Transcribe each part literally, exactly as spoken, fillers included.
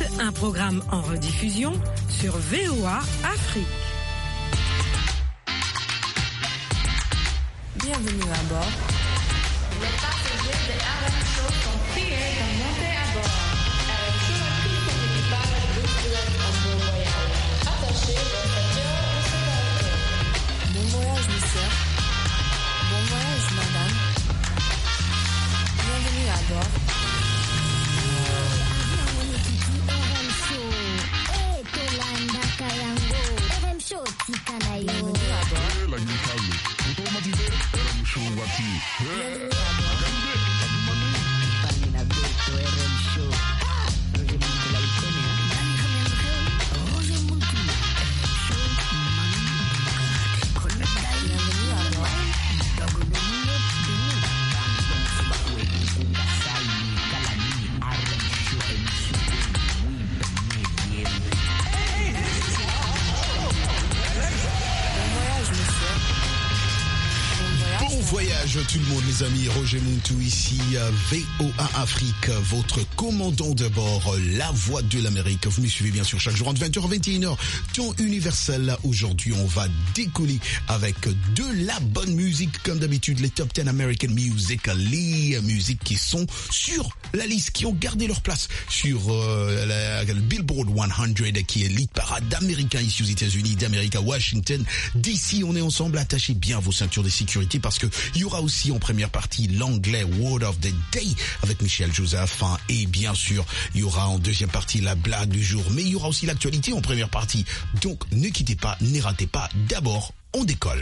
un programme en rediffusion sur V O A Afrique. Bienvenue à bord. Les passagers de R M Show sont priés de monter à bord. R M Show a pris son équipage vous souhaite un bon voyage. Attachez vos ceintures de sécurité. Bon voyage, monsieur. Bon voyage, madame. Bienvenue à bord. Bienvenue à bord. Voyage tout le monde les amis, Roger Muntu ici, V O A Afrique, votre commandant de bord, la voix de l'Amérique. Vous me suivez bien sûr chaque jour entre vingt heures et vingt et une heures, temps universel. Aujourd'hui on va décoller avec de la bonne musique comme d'habitude, les top dix American Music, les musiques qui sont sur la liste, qui ont gardé leur place sur euh, la, la Billboard cent qui est lead parade d'Américains ici aux États-Unis, d'Amérique à Washington. D'ici on est ensemble, attachez bien vos ceintures de sécurité parce que il y aura aussi en première partie l'anglais Word of the Day avec Michel Joseph, hein, et bien sûr il y aura en deuxième partie la blague du jour, mais il y aura aussi l'actualité en première partie. Donc ne quittez pas, ne ratez pas. D'abord, on décolle.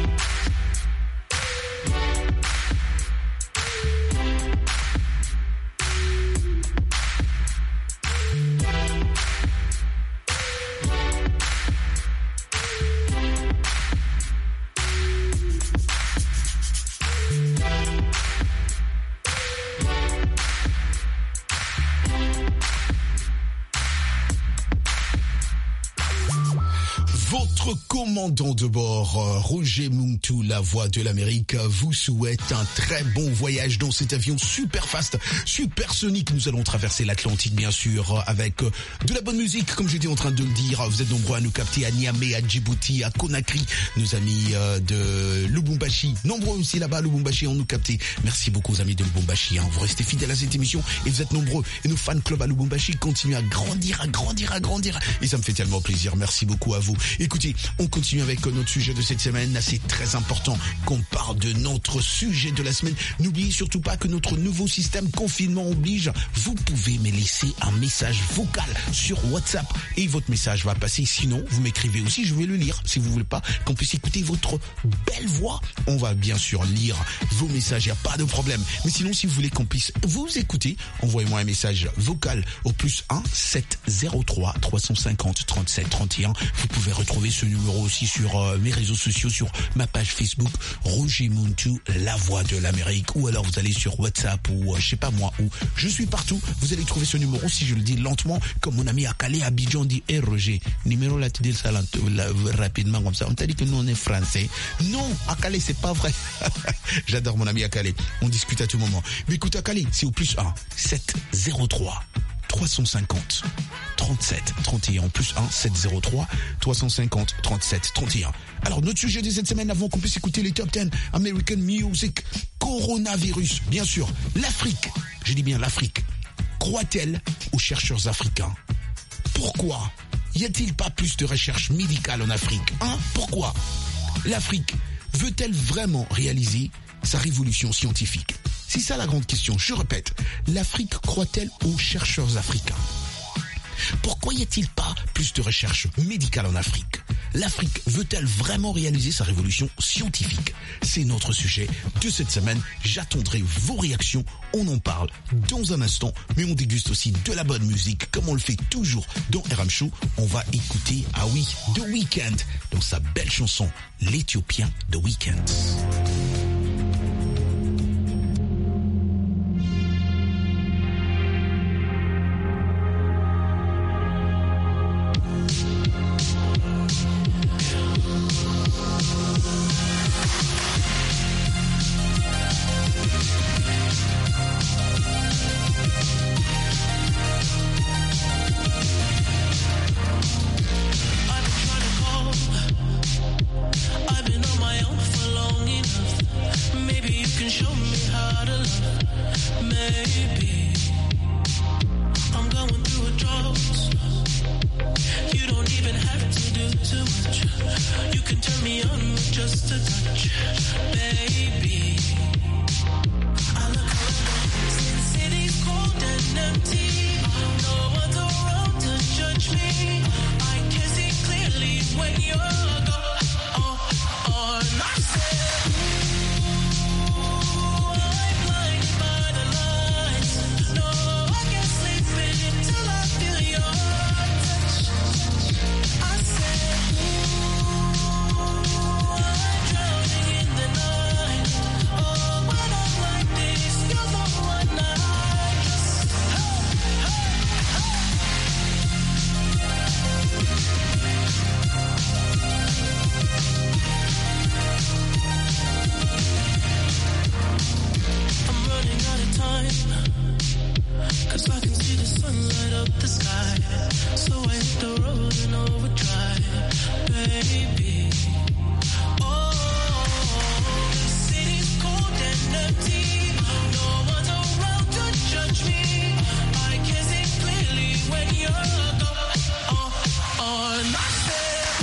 Votre commandant de bord, Roger Muntu, la voix de l'Amérique, vous souhaite un très bon voyage dans cet avion super fast, super sonique. Nous allons traverser l'Atlantique, bien sûr, avec de la bonne musique, comme j'étais en train de le dire. Vous êtes nombreux à nous capter à Niamey, à Djibouti, à Conakry, nos amis de Lubumbashi. Nombreux aussi là-bas à Lubumbashi, on nous capté. Merci beaucoup aux amis de Lubumbashi. Hein. Vous restez fidèles à cette émission et vous êtes nombreux. Et nos fan clubs à Lubumbashi continuent à grandir, à grandir, à grandir. Et ça me fait tellement plaisir. Merci beaucoup à vous. Écoutez, on continue avec notre sujet de cette semaine. C'est très important qu'on parle de notre sujet de la semaine. N'oubliez surtout pas que notre nouveau système confinement oblige. Vous pouvez me laisser un message vocal sur WhatsApp et votre message va passer. Sinon, vous m'écrivez aussi, je vais le lire. Si vous voulez pas qu'on puisse écouter votre belle voix, on va bien sûr lire vos messages. Il n'y a pas de problème. Mais sinon, si vous voulez qu'on puisse vous écouter, envoyez-moi un message vocal au plus un sept zéro trois trois cent cinquante trente-sept trente et un. Vous pouvez retrouver ce numéro aussi sur euh, mes réseaux sociaux, sur ma page Facebook Roger Muntu, la voix de l'Amérique, ou alors vous allez sur WhatsApp ou euh, je sais pas moi où. Je suis partout. Vous allez trouver ce numéro si je le dis lentement, comme mon ami à Calais, à Abidjan dit hey Roger, numéro là tu dis ça là, là, rapidement comme ça. On t'a dit que nous on est français. Non, à Calais c'est pas vrai. J'adore mon ami à Calais. On discute à tout moment. Mais écoute, à Calais, c'est au plus un sept zéro trois trois cent cinquante trente-sept trente et un, plus un sept zéro trois trois cent cinquante trente-sept trente et un. Alors notre sujet de cette semaine, avant qu'on puisse écouter les top dix American Music, coronavirus, bien sûr, l'Afrique, je dis bien l'Afrique, croit-elle aux chercheurs africains? Pourquoi? Y a-t-il pas plus de recherche médicale en Afrique, hein? Pourquoi? L'Afrique veut-elle vraiment réaliser sa révolution scientifique? C'est ça la grande question. Je répète, l'Afrique croit-elle aux chercheurs africains? Pourquoi y a-t-il pas plus de recherche médicale en Afrique? L'Afrique veut-elle vraiment réaliser sa révolution scientifique? C'est notre sujet de cette semaine. J'attendrai vos réactions. On en parle dans un instant, mais on déguste aussi de la bonne musique, comme on le fait toujours dans R M Show. On va écouter, ah oui, The Weeknd, dans sa belle chanson, l'Éthiopien The Weeknd. me on with just a touch, baby. I look around, since city's cold and empty, no one's around to judge me. I can see clearly when you're gone. Oh, oh, and I said, ooh, I'm blinded by the lights. No, I can't sleep until I feel your touch. I said, ooh, I'm drowning in the night. Oh, when I'm like this, you're the one I just, hey, hey, hey. I'm running out of time, 'cause I can see the sun light up the sky. So I hit the road and overdrive, baby. Oh, the city's cold and empty. No one's around to judge me. I can see clearly when you're gone. Oh, oh, and I said,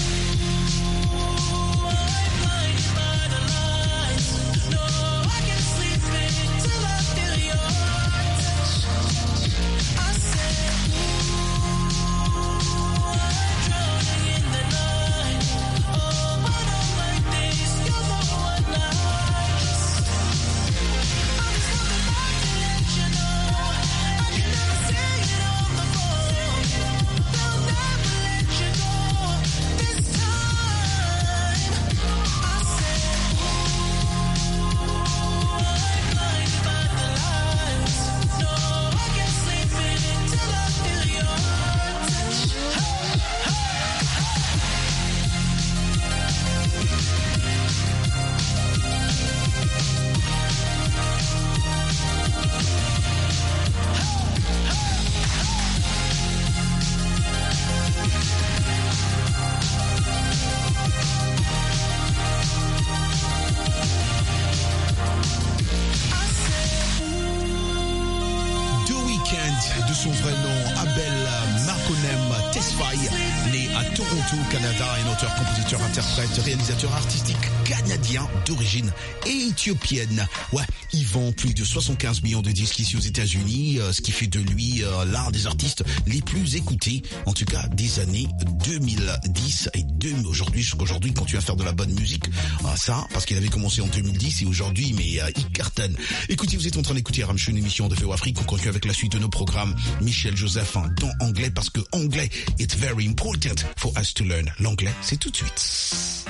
ooh, I'm blinded by the lights. No, I can't sleep until I feel your touch. I said, ooh, I'm drowning in the night. Oh, when I'm like this, you're the one I just, I just want to let you know. I can never say it on the phone. They'll never let you go this time. I said, ooh, I'm blinded by the lights. No, I can't sleep until I feel your touch. Hey, The Weeknd, de son vrai nom, Abel Marconem Tesfaye, né à Toronto, Canada, un auteur, compositeur, interprète, réalisateur artistique canadien d'origine éthiopienne. Ouais, il vend plus de soixante-quinze millions de disques ici aux États-Unis, euh, ce qui fait de lui euh, l'un des artistes les plus écoutés, en tout cas des années deux mille dix et deux mille aujourd'hui. Jusqu'aujourd'hui, il continue à faire de la bonne musique. Ah, ça, parce qu'il avait commencé en deux mille dix et aujourd'hui, mais euh, il cartonne. Écoutez, vous êtes en train d'écouter Ramchou, une émission de V O Afrique. On continue avec la suite de nos programmes. Michel Joseph hein, dans anglais, parce que anglais, it's very important for us to learn. L'anglais, c'est tout de suite.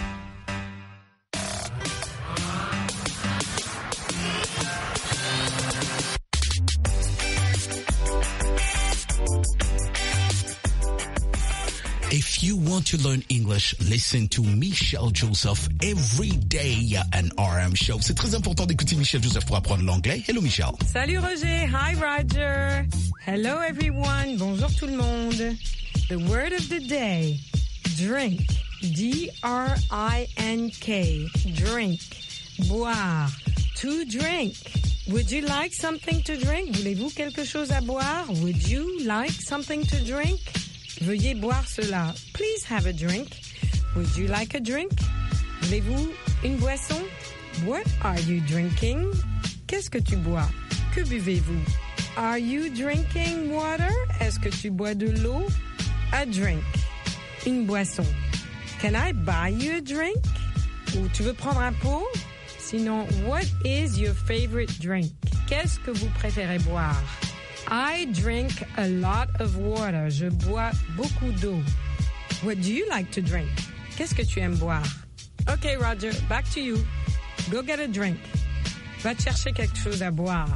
If you want to learn English, listen to Michel Joseph every day on R M Show. C'est très important d'écouter Michel Joseph pour apprendre l'anglais. Hello Michel. Salut Roger, hi Roger. Hello everyone, bonjour tout le monde. The word of the day, drink. D R I N K, drink. Boire, to drink. Would you like something to drink? Voulez-vous quelque chose à boire? Would you like something to drink? Veuillez boire cela. Please have a drink. Would you like a drink? Voulez-vous une boisson? What are you drinking? Qu'est-ce que tu bois? Que buvez-vous? Are you drinking water? Est-ce que tu bois de l'eau? A drink. Une boisson. Can I buy you a drink? Ou tu veux prendre un pot? Sinon, what is your favorite drink? Qu'est-ce que vous préférez boire? I drink a lot of water. Je bois beaucoup d'eau. What do you like to drink? Qu'est-ce que tu aimes boire? Okay, Roger, back to you. Go get a drink. Va te chercher quelque chose à boire.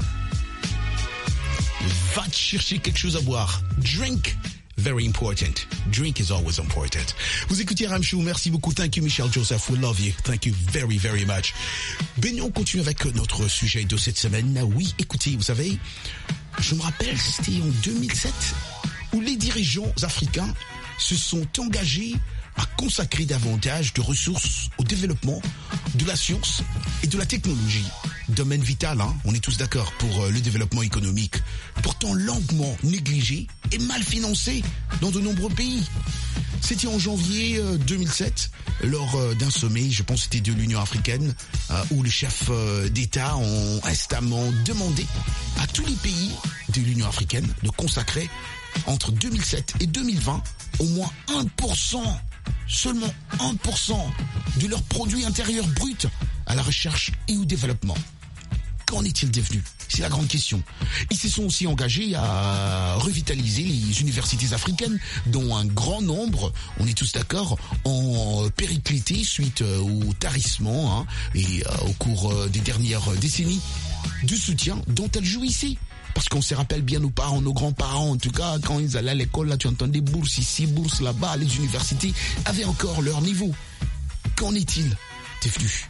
Va te chercher quelque chose à boire. Drink. Very important. Drink is always important. Vous écoutez Ramchou, merci beaucoup. Thank you, Michel Joseph. We love you. Thank you very, very much. Ben, on continue avec notre sujet de cette semaine. Oui, écoutez, vous savez, je me rappelle, c'était en deux mille sept, où les dirigeants africains se sont engagés à consacrer davantage de ressources au développement de la science et de la technologie. domaine vital, hein, on est tous d'accord, pour euh, le développement économique, pourtant longuement négligé et mal financé dans de nombreux pays. C'était en janvier euh, deux mille sept, lors euh, d'un sommet, je pense que c'était de l'Union africaine, euh, où les chefs euh, d'État ont instamment demandé à tous les pays de l'Union africaine de consacrer entre deux mille sept et deux mille vingt au moins un pour cent, seulement un pour cent de leur produit intérieur brut à la recherche et au développement. Qu'en est-il devenu? C'est la grande question. Ils se sont aussi engagés à revitaliser les universités africaines, dont un grand nombre, on est tous d'accord, ont périclité suite au tarissement hein, et euh, au cours euh, des dernières décennies du soutien dont elles jouissaient. Parce qu'on se rappelle bien nos parents, nos grands-parents, en tout cas, quand ils allaient à l'école, là, tu entendais bourses ici, bourses là-bas, les universités avaient encore leur niveau. Qu'en est-il devenu?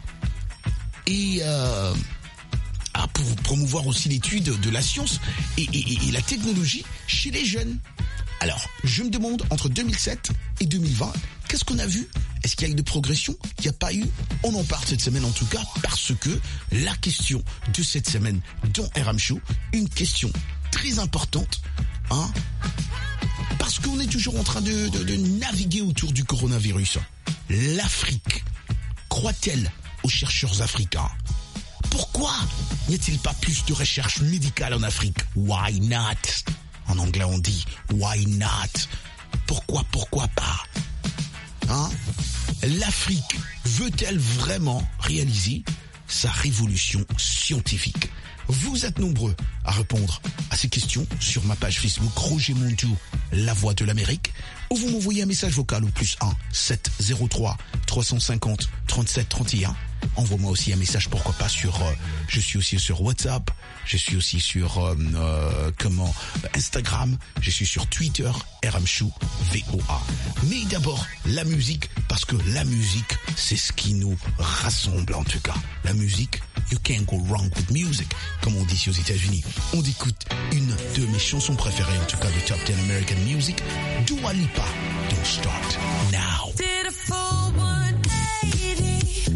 Et euh, ah, pour promouvoir aussi l'étude de la science et, et, et la technologie chez les jeunes. Alors, je me demande, entre deux mille sept et deux mille vingt, qu'est-ce qu'on a vu? Est-ce qu'il y a eu de progression? Il n'y a pas eu? On en parle cette semaine en tout cas, parce que la question de cette semaine dans R M Show, une question très importante, hein, parce qu'on est toujours en train de, de, de naviguer autour du coronavirus. L'Afrique croit-elle aux chercheurs africains? Pourquoi n'y a-t-il pas plus de recherche médicale en Afrique? Why not? En anglais on dit why not? Pourquoi, pourquoi pas? Hein? L'Afrique veut-elle vraiment réaliser sa révolution scientifique? Vous êtes nombreux à répondre à ces questions sur ma page Facebook Roger Montou, la voix de l'Amérique, ou vous m'envoyez un message vocal au plus un sept zéro trois trois cent cinquante trente-sept trente et un. Envoie-moi aussi un message, pourquoi pas sur, euh, je suis aussi sur WhatsApp, je suis aussi sur euh, euh, comment Instagram, je suis sur Twitter, R M Show V O A. Mais d'abord la musique, parce que la musique c'est ce qui nous rassemble en tout cas. La musique, you can't go wrong with music, comme on dit ici aux États-Unis. On écoute une de mes chansons préférées en tout cas du Top dix American Music, Dua Lipa, Don't Start Now. Did a full one eighty,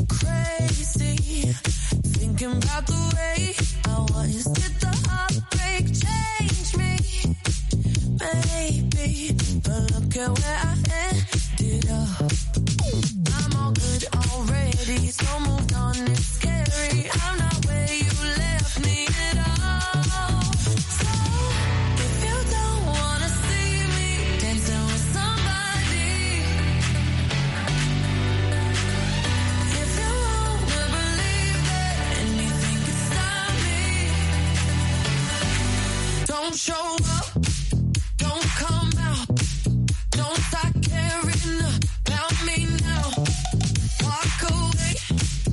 crazy, thinking about the way I was. Did the heartbreak change me? Maybe, but look at where I ended up. I'm all good already, so moved on, it's scary. I'm not where you left me at all. So, if you don't wanna see me dancing with somebody, if you wanna believe that anything can stop me, don't show up, don't come out, don't start caring about me now. Walk away,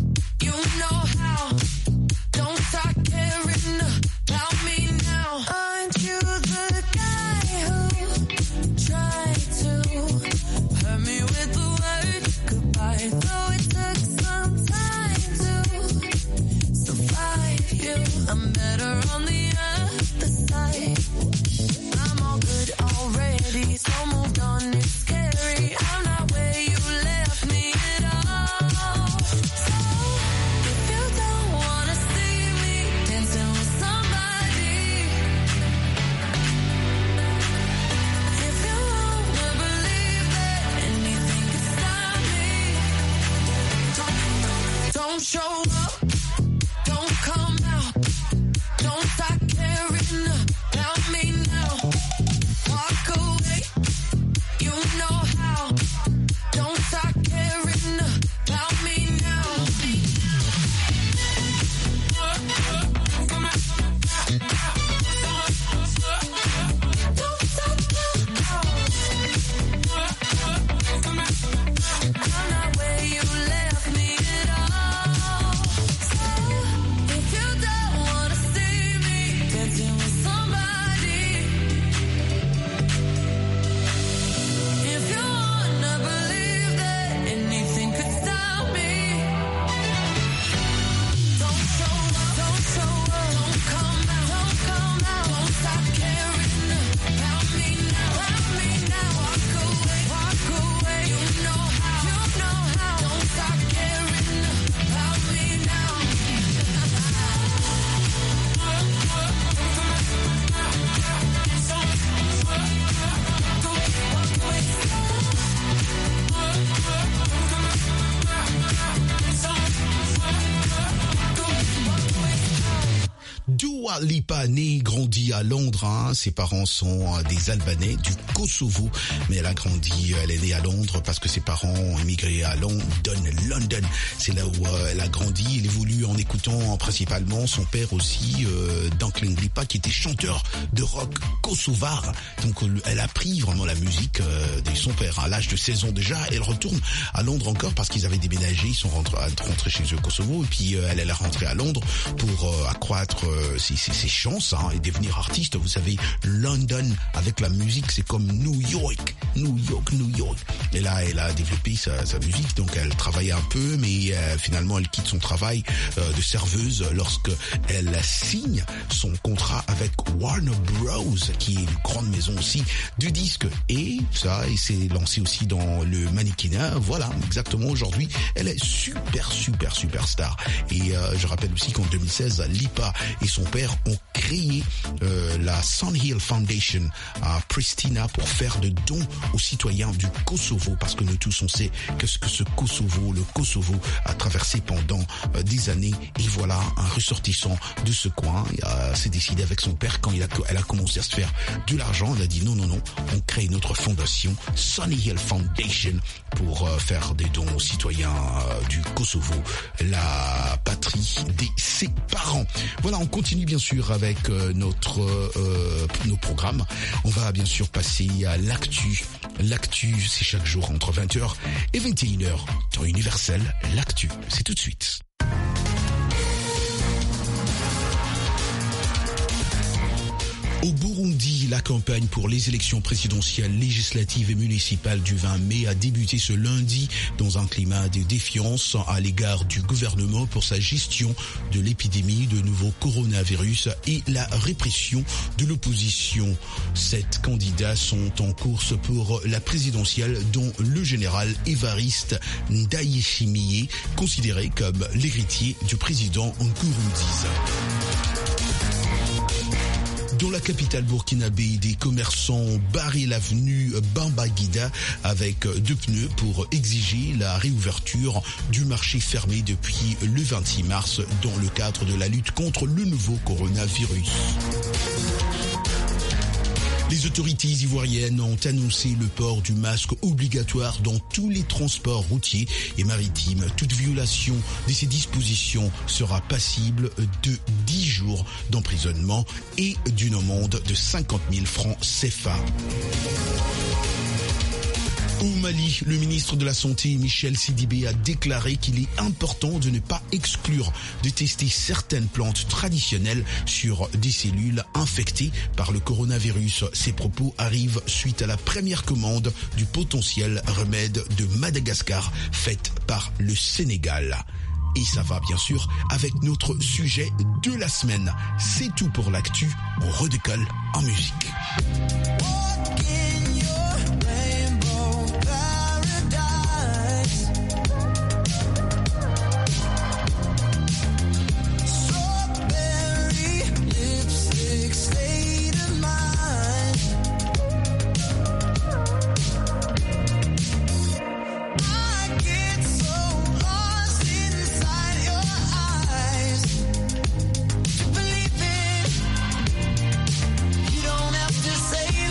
Dua Lipa, née, grandie à Londres. Hein. Ses parents sont euh, des Albanais du Kosovo, mais elle a grandi, elle est née à Londres parce que ses parents ont immigré à London. London, c'est là où euh, elle a grandi. Elle évolue en écoutant principalement son père aussi, euh, Duncan Lipa, qui était chanteur de rock kosovar. Donc elle a pris vraiment la musique euh, de son père. À l'âge de seize ans déjà, elle retourne à Londres encore parce qu'ils avaient déménagé, ils sont rentrés, rentrés chez eux au Kosovo, et puis euh, elle, elle est rentrée à Londres pour euh, accroître euh, ses, ses, ses chances hein, et devenir artiste. Vous savez, London avec la musique, c'est comme New York, New York, New York. Et là, elle a développé sa, sa musique, donc elle travaillait un peu, mais euh, finalement, elle quitte son travail euh, de serveuse lorsque elle signe son contrat avec Warner Bros, qui est une grande maison aussi du disque. Et ça, et s'est lancé aussi dans le mannequinat. Voilà, exactement. Aujourd'hui, elle est super, super, super star. Et euh, je rappelle aussi qu'en deux mille seize, Lipa et son père ont créé euh, la Sunhill Foundation à Pristina pour faire de dons aux citoyens du Kosovo, parce que nous tous on sait que ce que ce Kosovo, le Kosovo a traversé pendant euh, des années. Et voilà, un ressortissant de ce coin euh, s'est décidé avec son père, quand il a, elle a commencé à se faire de l'argent, elle a dit non, non, non, on crée notre fondation, Sunhill Foundation, pour euh, faire des dons aux citoyens euh, du Kosovo, la patrie de ses parents. Voilà, on continue bien sûr avec euh, notre euh, nos programmes. On va bien sûr passer à l'actu. L'actu, c'est chaque jour entre vingt heures et vingt et une heures. Temps universel, l'actu, c'est tout de suite. Au Burundi, la campagne pour les élections présidentielles, législatives et municipales du vingt mai a débuté ce lundi dans un climat de défiance à l'égard du gouvernement pour sa gestion de l'épidémie de nouveau coronavirus et la répression de l'opposition. Sept candidats sont en course pour la présidentielle, dont le général Évariste Ndayishimiye, considéré comme l'héritier du président Nkurunziza. Dans la capitale burkinabé, des commerçants ont barré l'avenue Bambagida avec deux pneus pour exiger la réouverture du marché fermé depuis le vingt-six mars dans le cadre de la lutte contre le nouveau coronavirus. Les autorités ivoiriennes ont annoncé le port du masque obligatoire dans tous les transports routiers et maritimes. Toute violation de ces dispositions sera passible de dix jours d'emprisonnement et d'une amende de cinquante mille francs C F A. Au Mali, le ministre de la Santé, Michel Sidibé, a déclaré qu'il est important de ne pas exclure de tester certaines plantes traditionnelles sur des cellules infectées par le coronavirus. Ces propos arrivent suite à la première commande du potentiel remède de Madagascar faite par le Sénégal. Et ça va bien sûr avec notre sujet de la semaine. C'est tout pour l'actu, on redécolle en musique. Say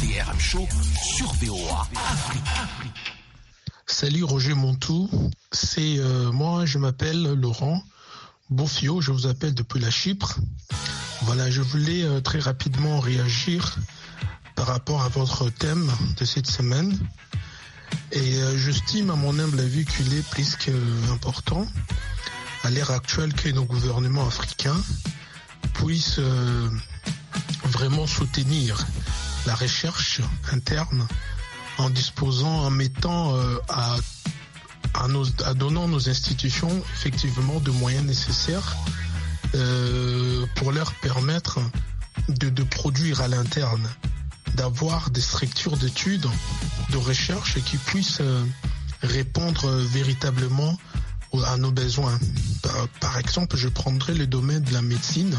D R M Show sur V O A Afrique. Salut Roger Montou, c'est euh, moi, je m'appelle Laurent Beaufio, je vous appelle depuis la Chypre. Voilà, je voulais euh, très rapidement réagir par rapport à votre thème de cette semaine. Et euh, j'estime à mon humble avis qu'il est plus qu'important à l'ère actuelle que nos gouvernements africains puissent euh, vraiment soutenir la recherche interne en disposant, en mettant euh, à, à, nos, à donnant nos institutions effectivement de moyens nécessaires euh, pour leur permettre de, de produire à l'interne, d'avoir des structures d'études, de recherche qui puissent euh, répondre euh, véritablement à nos besoins. Par, par exemple, je prendrai le domaine de la médecine.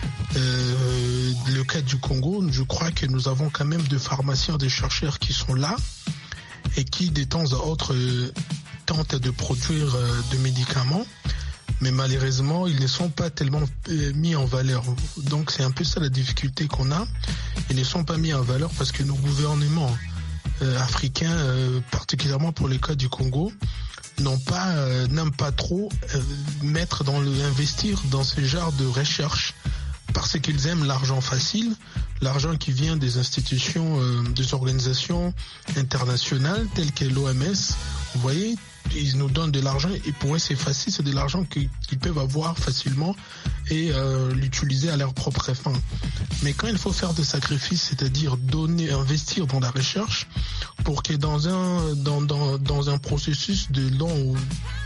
Euh, le cas du Congo, je crois que nous avons quand même des pharmaciens, des chercheurs qui sont là et qui, de temps à autre, euh, tentent de produire euh, des médicaments, mais malheureusement, ils ne sont pas tellement euh, mis en valeur. Donc, c'est un peu ça la difficulté qu'on a. Ils ne sont pas mis en valeur parce que nos gouvernements euh, africains, euh, particulièrement pour le cas du Congo, n'ont pas, euh, n'aiment pas trop euh, mettre dans le, investir dans ce genre de recherche parce qu'ils aiment l'argent facile, l'argent qui vient des institutions, euh, des organisations internationales telles que l'O M S. Vous voyez, ils nous donnent de l'argent et pour eux c'est facile, c'est de l'argent qu'ils, qu'ils peuvent avoir facilement et euh, l'utiliser à leur propre fin. Mais quand il faut faire des sacrifices, c'est-à-dire donner, investir dans la recherche pour que dans un dans dans, dans un processus de long ou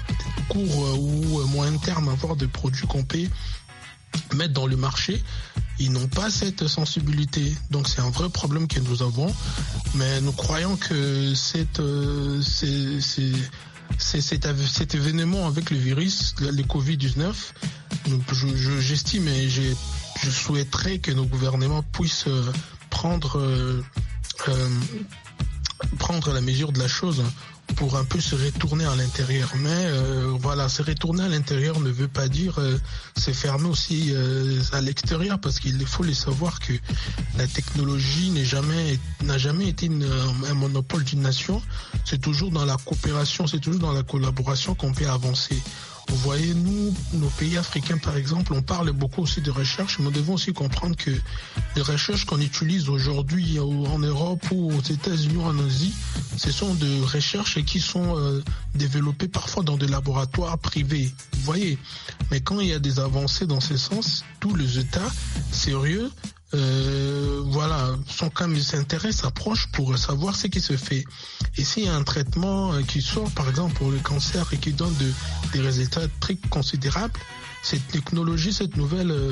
court ou moyen terme avoir des produits qu'on peut mettre dans le marché, ils n'ont pas cette sensibilité. Donc c'est un vrai problème que nous avons, mais nous croyons que cette, euh, c'est, c'est, c'est, cet, cet événement avec le virus, le covid dix-neuf, je, je, j'estime et j'ai, je souhaiterais que nos gouvernements puissent euh, prendre, euh, euh, prendre la mesure de la chose pour un peu se retourner à l'intérieur. Mais euh, voilà, se retourner à l'intérieur ne veut pas dire euh, se fermer aussi euh, à l'extérieur, parce qu'il faut les savoir que la technologie n'est jamais, n'a jamais été une, un monopole d'une nation. C'est toujours dans la coopération, c'est toujours dans la collaboration qu'on peut avancer. Vous voyez, nous, nos pays africains, par exemple, on parle beaucoup aussi de recherche, mais nous devons aussi comprendre que les recherches qu'on utilise aujourd'hui en Europe ou aux États-Unis ou en Asie, ce sont des recherches qui sont euh, développées parfois dans des laboratoires privés. Vous voyez, mais quand il y a des avancées dans ce sens, tous les États sérieux Euh, voilà, sont quand même s'intéressent, s'approchent pour savoir ce qui se fait. Et s'il y a un traitement qui sort, par exemple pour le cancer, et qui donne de, des résultats très considérables, cette technologie, cette nouvelle euh,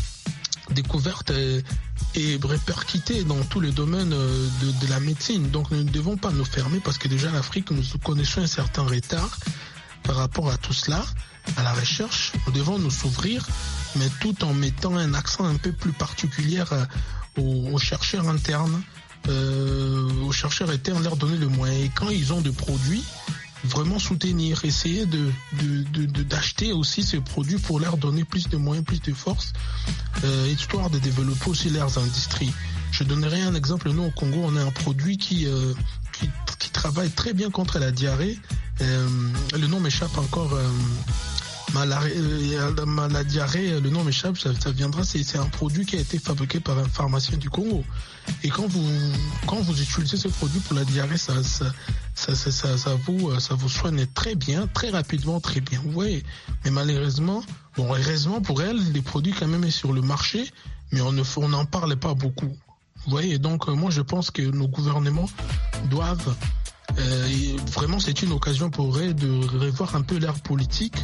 découverte est, est répercutée dans tous les domaines de, de la médecine. Donc nous ne devons pas nous fermer, parce que déjà l'Afrique, nous connaissons un certain retard par rapport à tout cela, à la recherche. Nous devons nous s'ouvrir, mais tout en mettant un accent un peu plus particulier aux, aux chercheurs internes, euh, aux chercheurs internes, leur donner le moyen. Et quand ils ont des produits, vraiment soutenir, essayer de, de, de, de d'acheter aussi ces produits pour leur donner plus de moyens, plus de force, euh, histoire de développer aussi leurs industries. Je donnerai un exemple. Nous, au Congo, on a un produit qui, euh, qui, qui travaille très bien contre la diarrhée. Euh, le nom m'échappe encore. Euh, Malaria, euh, la diarrhée, le nom m'échappe, ça, ça viendra, c'est, c'est un produit qui a été fabriqué par un pharmacien du Congo. Et quand vous, quand vous utilisez ce produit pour la diarrhée, ça, ça, ça, ça, ça, ça vous, ça vous soigne très bien, très rapidement, très bien. Vous voyez. Mais malheureusement, bon, heureusement pour elle, les produits quand même est sur le marché, mais on ne, on n'en parle pas beaucoup. Vous voyez. Donc, moi, je pense que nos gouvernements doivent Euh, vraiment, c'est une occasion pour eux de revoir un peu l'ère politique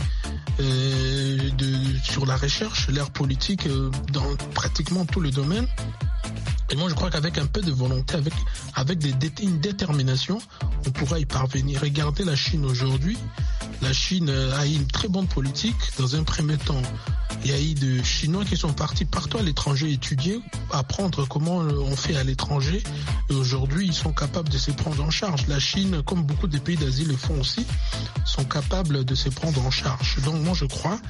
euh, de, sur la recherche, l'ère politique euh, dans pratiquement tous les domaines. Et moi, je crois qu'avec un peu de volonté, avec, avec des, une détermination, on pourra y parvenir. Regardez la Chine aujourd'hui. La Chine a eu une très bonne politique. Dans un premier temps, il y a eu des Chinois qui sont partis partout à l'étranger étudier, apprendre comment on fait à l'étranger. Et aujourd'hui, ils sont capables de se prendre en charge. La Chine, comme beaucoup de pays d'Asie le font aussi, sont capables de se prendre en charge. Donc moi, je crois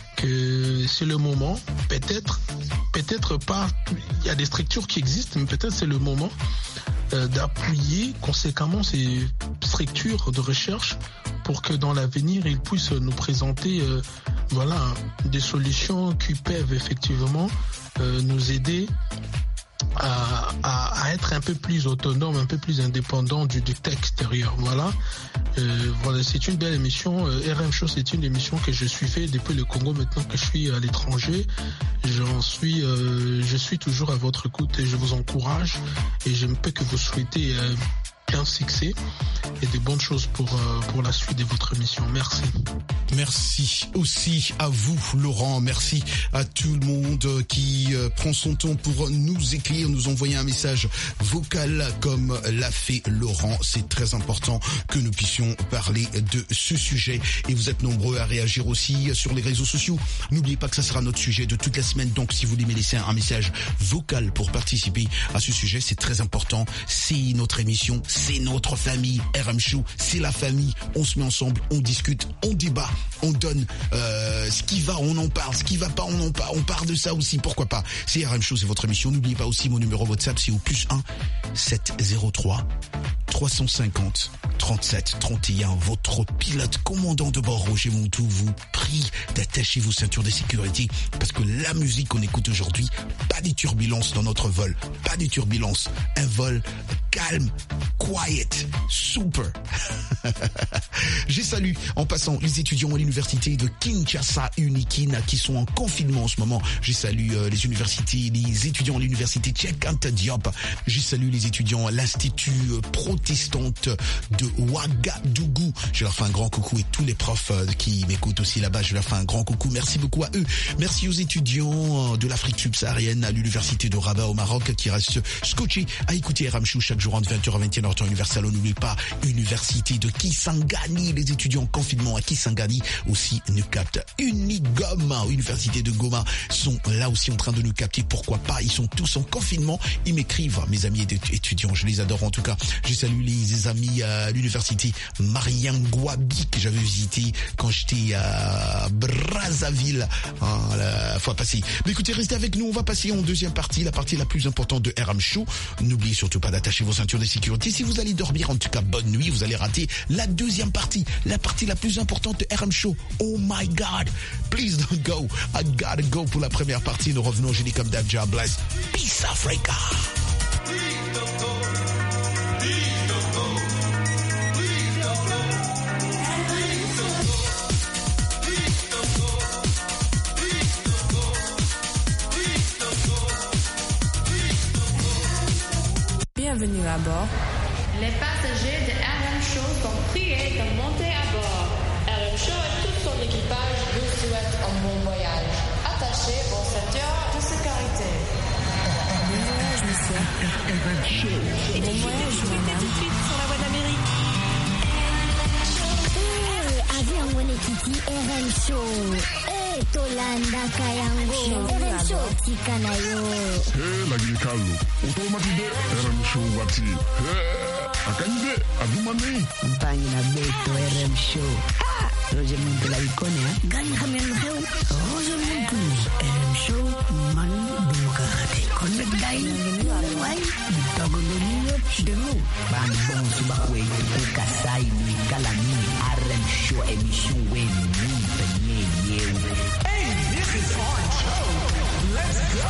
que c'est le moment, peut-être, peut-être pas, il y a des structures qui existent, mais peut-être c'est le moment euh, d'appuyer conséquemment ces structures de recherche pour que dans l'avenir, ils puissent nous présenter euh, voilà, des solutions qui peuvent effectivement euh, nous aider À, à, à être un peu plus autonome, un peu plus indépendant du dictat extérieur. Voilà. Euh, voilà, c'est une belle émission. Euh, R M Show, c'est une émission que je suivais depuis le Congo. Maintenant que je suis à l'étranger, j'en suis, euh, je suis toujours à votre écoute et je vous encourage et je ne peux que vous souhaiter euh, plein succès et de bonnes choses pour, euh, pour la suite de votre émission. Merci. Merci aussi à vous, Laurent. Merci à tout le monde qui euh, prend son temps pour nous écrire, nous envoyer un message vocal comme l'a fait Laurent. C'est très important que nous puissions parler de ce sujet. Et vous êtes nombreux à réagir aussi sur les réseaux sociaux. N'oubliez pas que ça sera notre sujet de toute la semaine. Donc, si vous voulez me laisser un message vocal pour participer à ce sujet, c'est très important. C'est notre émission, c'est notre famille. R M Show, c'est la famille. On se met ensemble, on discute, on débat. On donne euh, ce qui va, on en parle. Ce qui va pas, on en parle. On parle de ça aussi, pourquoi pas. C'est R M Show, c'est votre émission. N'oubliez pas aussi mon numéro WhatsApp, c'est au plus un sept zéro trois trois cent cinquante trente-sept trente et un. Votre pilote commandant de bord, Roger Montou, vous prie d'attacher vos ceintures de sécurité parce que la musique qu'on écoute aujourd'hui, pas des turbulences dans notre vol. Pas des turbulences. Un vol calme, quiet, super. J'ai salué en passant les étudiants à l'université de Kinshasa Unikina qui sont en confinement en ce moment. J'ai salué euh, les universités, les étudiants à l'université Cheikh Anta Diop. J'ai salué les étudiants à l'institut euh, protestante de Ouagadougou. Je leur fais un grand coucou et tous les profs euh, qui m'écoutent aussi là-bas, je leur fais un grand coucou. Merci beaucoup à eux. Merci aux étudiants de l'Afrique subsaharienne à l'université de Rabat au Maroc qui restent scotchés à écouter R M Show chaque jour entre vingt heures à vingt et une heures temps universel. On n'oublie pas université de Kisangani, les étudiants en confinement à Kisangani aussi nous captent. Unigoma, université de Goma sont là aussi en train de nous capter. Pourquoi pas? Ils sont tous en confinement. Ils m'écrivent, mes amis étudiants. Je les adore en tout cas. Je salue les amis à l'université Mariangouabi que j'avais visité quand j'étais à Brazzaville hein, la fois passée. Mais écoutez, restez avec nous. On va passer en deuxième partie, la partie la plus importante de R M Show. N'oubliez surtout pas d'attacher vos ceintures de sécurité. Si vous allez dormir, en tout cas, bonne nuit. Vous allez rater la deuxième partie, la partie la plus importante de R M Show. Oh my God, please don't go. I gotta go pour la première partie. Nous revenons, je dis comme d'hab, God bless. Peace Africa. Bienvenue à bord. Les passagers de R M Show sont priés de monter à bord. R M Show et tout son équipage vous souhaitent un bon voyage. Attachez vos ceintures de sécurité. Bon voyage, monsieur. Bon voyage, madame. Tout de suite sur la voie d'Amérique. Eh, avion wene kiti R M Show. Eh, tolanda kayango. R M Show tika na yo. Hey, lagi kalu. Otomatide R M Show wati. Hey, akanyide adumani. Mpanyi na beto R M Show. Ah, Roger Montou la ikone ha. Gani khamen kheu. Roger Montou. R M Show man duka khate. Konne dai. Wai. Tagoloniyo demu. Bang bong subakwe kuka sai ni kalami R M Show emission we ni penye yeu. Hey, this is our show. Let's go.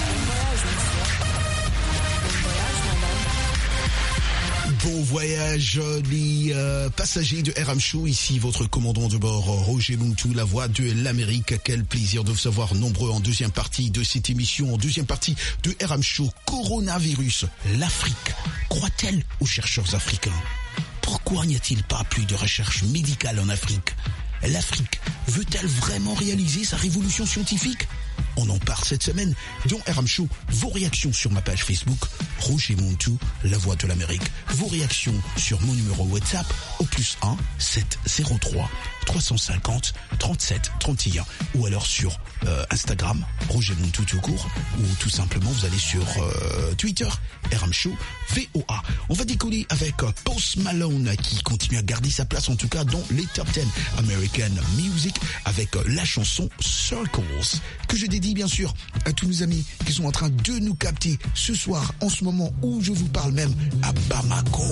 Bon voyage les euh, passagers de R M Show, ici votre commandant de bord Roger Montou, la voix de l'Amérique. Quel plaisir de vous savoir nombreux en deuxième partie de cette émission, en deuxième partie de R M Show. Coronavirus, l'Afrique croit-elle aux chercheurs africains? Pourquoi n'y a-t-il pas plus de recherche médicale en Afrique? L'Afrique veut-elle vraiment réaliser sa révolution scientifique? On en parle cette semaine dans R M Show. Vos réactions sur ma page Facebook, Roger Montou, la voix de l'Amérique. Vos réactions sur mon numéro WhatsApp au plus un sept zéro trois trois cent cinquante trente-sept trente et un ou alors sur euh, Instagram, Roger Montou tout court, ou tout simplement vous allez sur euh, Twitter, R M Show, V O A. On va décoller avec euh, Post Malone qui continue à garder sa place en tout cas dans les top dix American Music avec euh, la chanson Circles que je dédie bien sûr à tous nos amis qui sont en train de nous capter ce soir en ce moment. moment où je vous parle même à Bamako.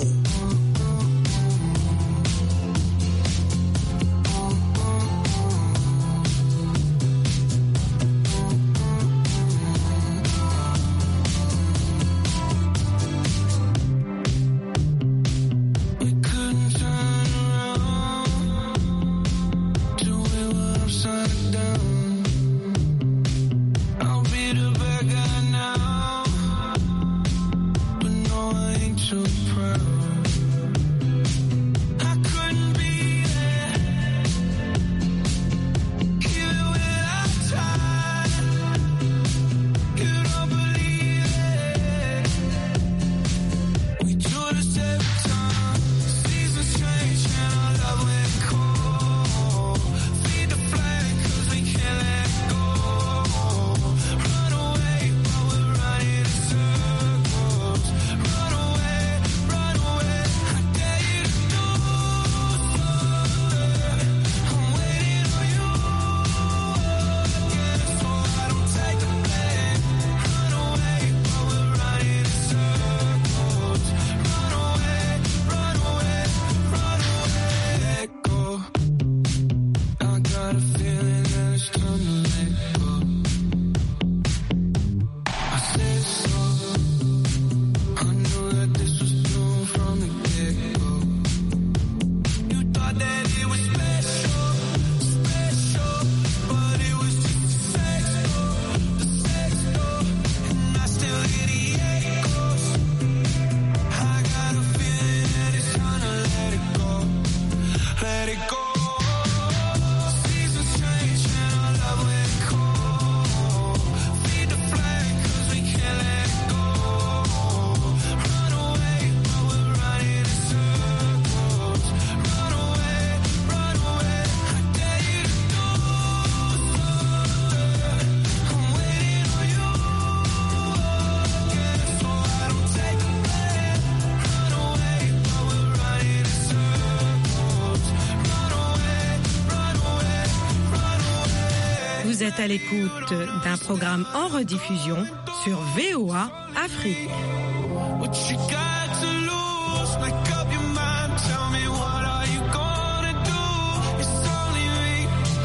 Vous êtes à l'écoute d'un programme en rediffusion sur V O A Afrique. What you got to lose? Make up your mind. Tell me what are you gonna do? It's only me.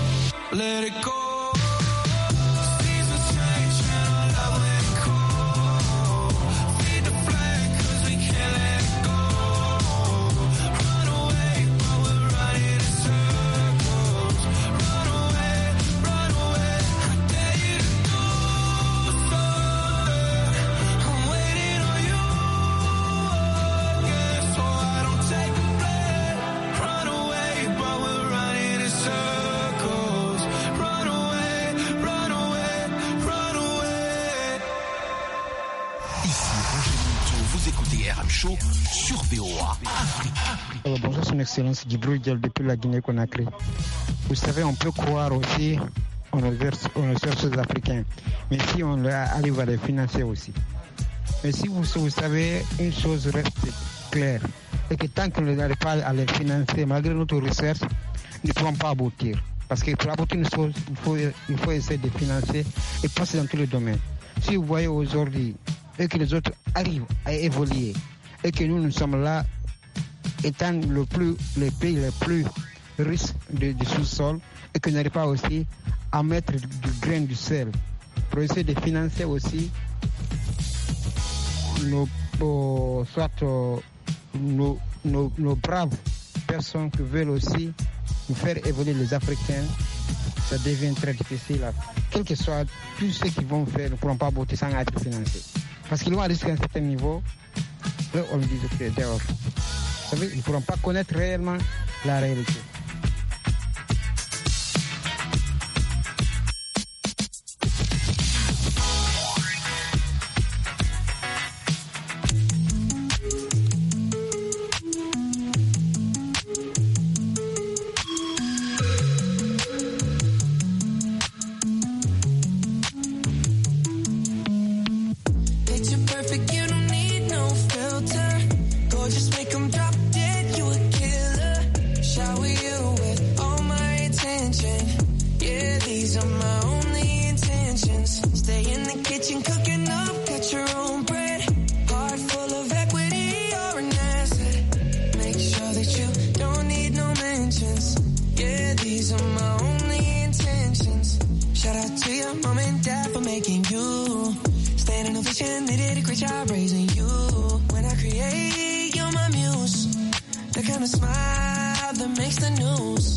Let it go. Seasons change and our love let go. Feed the flame 'cause we can't let it go. Run away while we're running in circles. Run away, run away. I dare you to do something. I'm waiting on you. Yeah, so I don't take the blame. Run away while we're running in circles. Run away, run away, run away. Ici Roger Monteau, vous écoutez R M Show sur V O A Afrique. Alors, bonjour, son Excellence Djibril Diallo depuis la Guinée-Conakry. Vous savez, on peut croire aussi aux ressources africains, mais si on arrive à les financer aussi. Mais si vous, vous savez, une chose reste claire, c'est que tant qu'on n'arrive pas à les financer, malgré notre recherche, nous ne pourrons pas aboutir. Parce que pour aboutir une chose, il faut, il faut essayer de financer et passer dans tous les domaines. Si vous voyez aujourd'hui et que les autres arrivent à évoluer et que nous, nous sommes là, étant le plus, les pays les plus riches du, du sous-sol et que nous n'arrivons pas aussi à mettre du, du grain du sel pour essayer de financer aussi nos, euh, soit euh, nos, nos, nos braves personnes qui veulent aussi nous faire évoluer les Africains, ça devient très difficile. Quel que soit tout ce qu'ils vont faire, nous ne pourrons pas aboutir sans être financés. Parce qu'ils vont arriver à un certain niveau, là on dit que dehors. Vous savez, ils ne pourront pas connaître réellement la réalité. Picture perfect, you don't need no filter. Gorgeous, make 'em drop dead, you a killer. Shower you a smile that makes the news.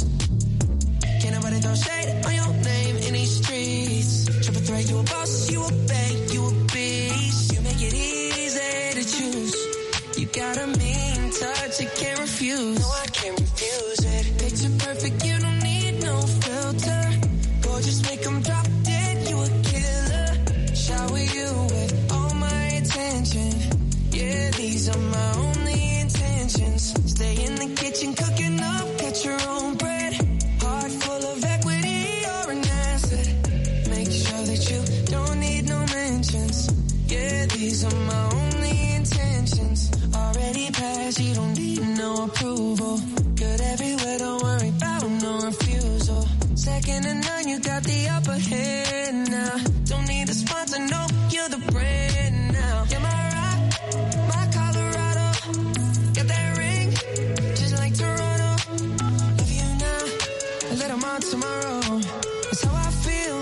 Can't nobody throw shade on your name in these streets. Triple threat, you a boss, you a bank, you a beast. You make it easy to choose. You got a mean touch, you can't refuse. No, I can't refuse it. Picture perfect, you don't need no filter. Gorgeous, make them drop dead, you a killer. Shower you with all my attention. Yeah, these are my only intentions. Stay in the kitchen, cooking up, get your own bread. Heart full of equity, you're an asset. Make sure that you don't need no mentions. Yeah, these are my only intentions. Already passed, you don't need no approval. Good everywhere, don't worry about no refusal. Second to none, you got the upper hand now. Don't need a sponsor, no, you're the brand now. You're my rock, my Colorado. Got that ring, just like Toronto. Love you now, a little more tomorrow. That's how I feel.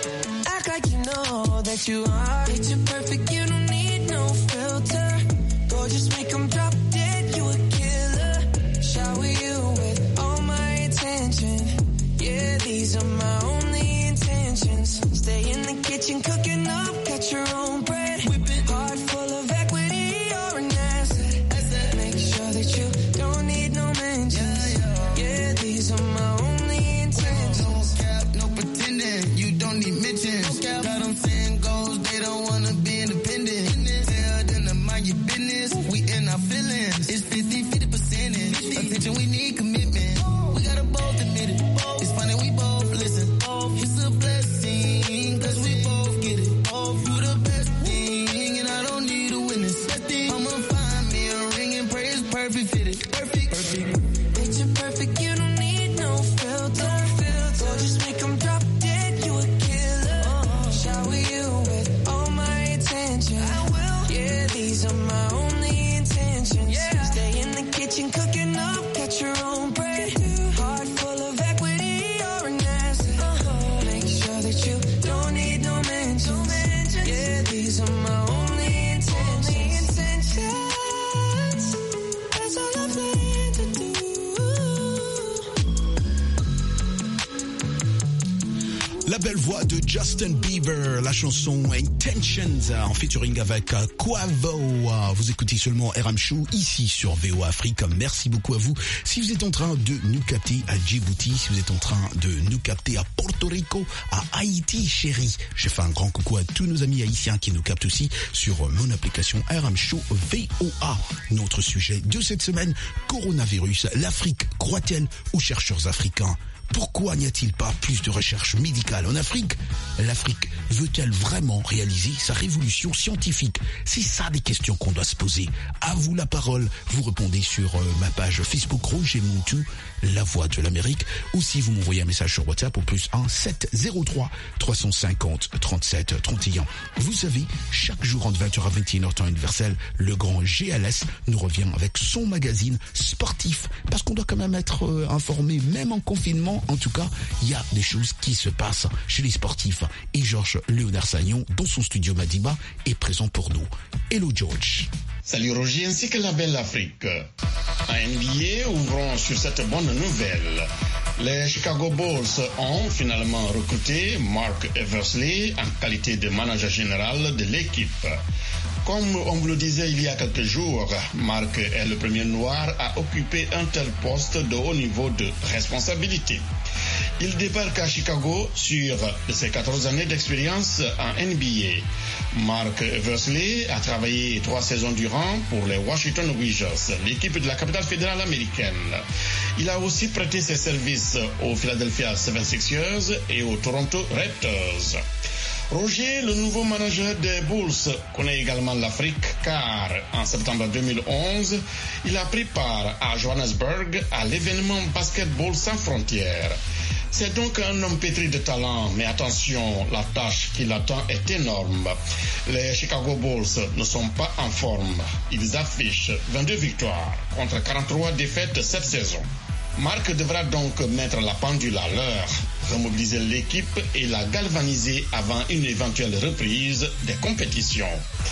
Act like you know that you are. Picture perfect, you don't need no filter. Gorgeous, make them drop dead, you a killer. Shower you with all my attention. Yeah, these are my only intentions. Stay in the kitchen, cooking up, get your own bread. Heart full of equity, you're an asset. Make sure that you don't need no mentions. Yeah, these are my only intentions. No cap, no pretending, you don't need mentions. Got them saying goals, they don't wanna be independent. Tell them to mind your business, we in our feelings. It's fifty, fifty percentage. Attention, we need commitment. We gotta both admit it. It's funny, we both listen. It's a blessing, cause we both get it. You the best thing, and I don't need a witness. I'ma find me a ring and pray it's perfect fitted. Perfect, perfect. Picture perfect, you don't need no filter. Gorgeous, make them drop dead, you a killer. Shower you with all my attention. I will. Yeah, these are my only intentions. Yeah. Stay in the kitchen, cooking up, get your own bread. Heart full of equity, you're an asset. Uh-huh. Make sure that you don't need no mentions. Yeah, these are my only intentions. intentions. That's all I'm planning to do. La belle voix de Justin Bieber, la chanson Intentions en featuring avec Quavo. Vous écoutez seulement R M Show ici sur V O A Afrique. Merci beaucoup à vous. Si vous êtes en train de nous capter à Djibouti, si vous êtes en train de nous capter à Porto Rico, à Haïti, chérie, je fais un grand coucou à tous nos amis haïtiens qui nous captent aussi sur mon application R M Show V O A. Notre sujet de cette semaine, coronavirus. L'Afrique croit-elle aux chercheurs africains? Pourquoi n'y a-t-il pas plus de recherche médicale en Afrique? L'Afrique veut-elle vraiment réaliser sa révolution scientifique? C'est ça des questions qu'on doit se poser. À vous la parole. Vous répondez sur euh, ma page Facebook Roger Montou, La Voix de l'Amérique. Ou si vous m'envoyez un message sur WhatsApp au plus un sept zéro trois trois cent cinquante trente-sept trente et un. Vous savez, chaque jour entre vingt heures à vingt et une heures temps universel, le grand G L S nous revient avec son magazine sportif. Parce qu'on doit quand même être euh, informé, même en confinement. En tout cas, il y a des choses qui se passent chez les sportifs. Et Georges Léonard Sagnon, dans son studio Madiba, est présent pour nous. Hello George. Salut Roger ainsi que la belle Afrique. En N B A, ouvrons sur cette bonne nouvelle. Les Chicago Bulls ont finalement recruté Marc Eversley en qualité de manager général de l'équipe. Comme on vous le disait il y a quelques jours, Marc est le premier noir à occuper un tel poste de haut niveau de responsabilité. Il débarque à Chicago sur ses quatorze années d'expérience en N B A. Marc Eversley a travaillé trois saisons durant pour les Washington Wizards, l'équipe de la capitale fédérale américaine. Il a aussi prêté ses services aux Philadelphia seventy-sixers et aux Toronto Raptors. Roger, le nouveau manager des Bulls, connaît également l'Afrique car en septembre deux mille onze, il a pris part à Johannesburg à l'événement Basketball sans frontières. C'est donc un homme pétri de talent, mais attention, la tâche qui l'attend est énorme. Les Chicago Bulls ne sont pas en forme. Ils affichent vingt-deux victoires contre quarante-trois défaites cette saison. Marc devra donc mettre la pendule à l'heure, remobiliser l'équipe et la galvaniser avant une éventuelle reprise des compétitions.